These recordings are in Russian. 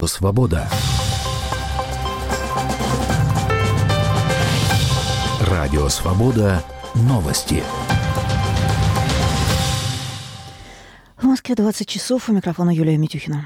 Свобода. Радио Свобода. Новости. В Москве 20 часов. У микрофона Юлия Митюхина.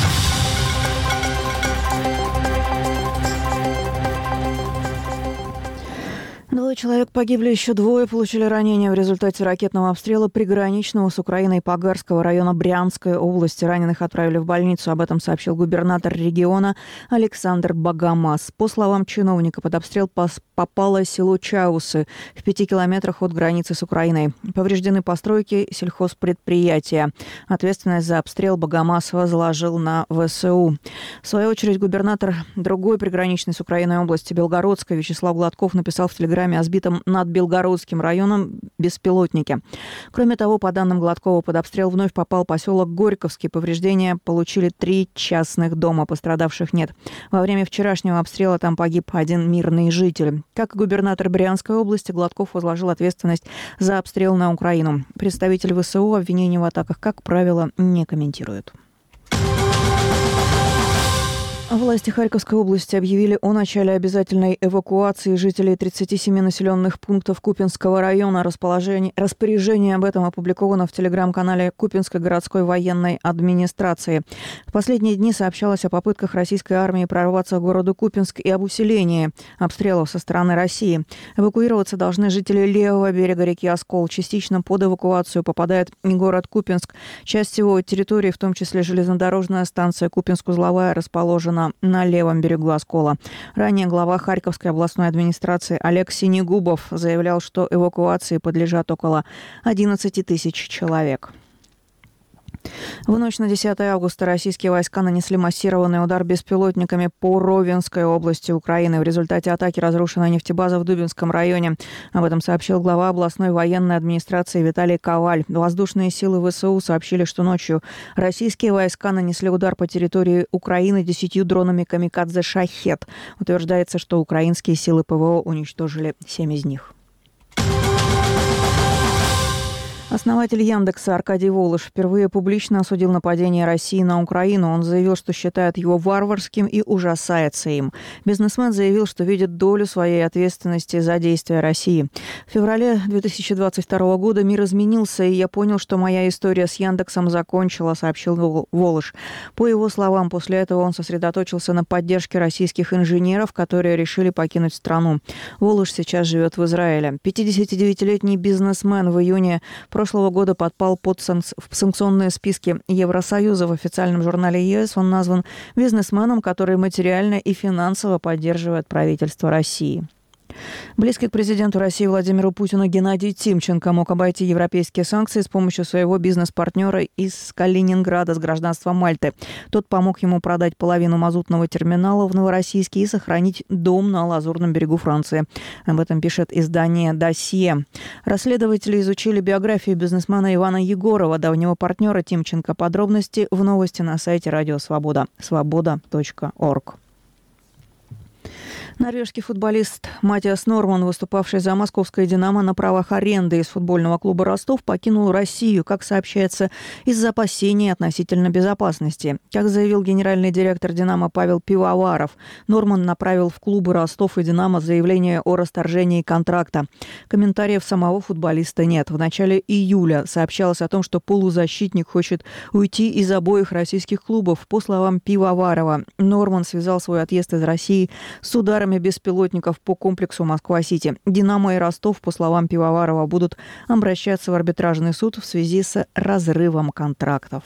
Двое человек погибли, еще двое получили ранения в результате ракетного обстрела приграничного с Украиной Пагарского района Брянской области. Раненых отправили в больницу. Об этом сообщил губернатор региона Александр Богомаз. По словам чиновника, под обстрел попало село Чаусы в 5 километрах от границы с Украиной. Повреждены постройки сельхозпредприятия. Ответственность за обстрел Богомаз возложил на ВСУ. В свою очередь, губернатор другой приграничной с Украиной области Белгородской Вячеслав Гладков написал в телеграме о сбитом над Белгородским районом беспилотнике. Кроме того, по данным Гладкова, под обстрел вновь попал поселок Горьковский. Повреждения получили 3 частных дома. Пострадавших нет. Во время вчерашнего обстрела там погиб один мирный житель. Как и губернатор Брянской области, Гладков возложил ответственность за обстрел на Украину. Представитель ВСУ обвинений в атаках, как правило, не комментирует. Власти Харьковской области объявили о начале обязательной эвакуации жителей 37 населенных пунктов Купинского района. Распоряжение об этом опубликовано в телеграм-канале Купинской городской военной администрации. В последние дни сообщалось о попытках российской армии прорваться к городу Купинск и об усилении обстрелов со стороны России. Эвакуироваться должны жители левого берега реки Оскол. Частично под эвакуацию попадает и город Купинск. Часть его территории, в том числе железнодорожная станция Купинск-Узловая, расположена на левом берегу Оскола. Ранее глава Харьковской областной администрации Олег Синегубов заявлял, что эвакуации подлежат около 11 тысяч человек. В ночь на 10 августа российские войска нанесли массированный удар беспилотниками по Ровенской области Украины. В результате атаки разрушена нефтебаза в Дубинском районе. Об этом сообщил глава областной военной администрации Виталий Коваль. Воздушные силы ВСУ сообщили, что ночью российские войска нанесли удар по территории Украины 10 дронами камикадзе «Шахед». Утверждается, что украинские силы ПВО уничтожили 7 из них. Основатель Яндекса Аркадий Волош впервые публично осудил нападение России на Украину. Он заявил, что считает его варварским и ужасается им. Бизнесмен заявил, что видит долю своей ответственности за действия России. В феврале 2022 года мир изменился, и я понял, что моя история с Яндексом закончила, сообщил Волош. По его словам, после этого он сосредоточился на поддержке российских инженеров, которые решили покинуть страну. Волош сейчас живет в Израиле. 59-летний бизнесмен в июне прошлого года попал в санкционные списки Евросоюза. В официальном журнале ЕС он назван бизнесменом, который материально и финансово поддерживает правительство России. Близкий к президенту России Владимиру Путину Геннадий Тимченко мог обойти европейские санкции с помощью своего бизнес-партнера из Калининграда с гражданства Мальты. Тот помог ему продать половину мазутного терминала в Новороссийске и сохранить дом на Лазурном берегу Франции. Об этом пишет издание «Досье». Расследователи изучили биографию бизнесмена Ивана Егорова, давнего партнера Тимченко. Подробности в новости на сайте Радио Свобода. Свобода.орг. Норвежский футболист Матиас Норман, выступавший за московское «Динамо» на правах аренды из футбольного клуба «Ростов», покинул Россию, как сообщается, из-за опасений относительно безопасности. Как заявил генеральный директор «Динамо» Павел Пивоваров, Норман направил в клубы «Ростов» и «Динамо» заявление о расторжении контракта. Комментариев самого футболиста нет. В начале июля сообщалось о том, что полузащитник хочет уйти из обоих российских клубов. По словам Пивоварова, Норман связал свой отъезд из России с ударами беспилотников по комплексу Москва-Сити. «Динамо» и «Ростов», по словам Пивоварова, будут обращаться в арбитражный суд в связи с разрывом контрактов.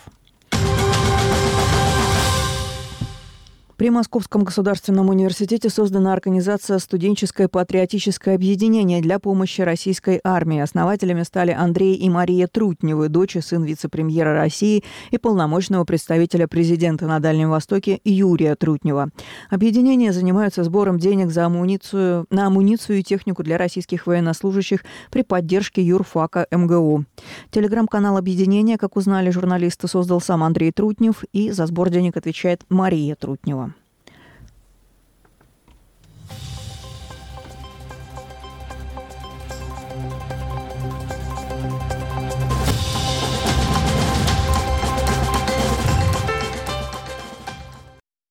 При Московском государственном университете создана организация «Студенческое патриотическое объединение» для помощи российской армии. Основателями стали Андрей и Мария Трутневы, дочь и сын вице-премьера России и полномочного представителя президента на Дальнем Востоке Юрия Трутнева. Объединения занимаются сбором денег на амуницию и технику для российских военнослужащих при поддержке юрфака МГУ. Телеграм-канал объединения, как узнали журналисты, создал сам Андрей Трутнев, и за сбор денег отвечает Мария Трутнева.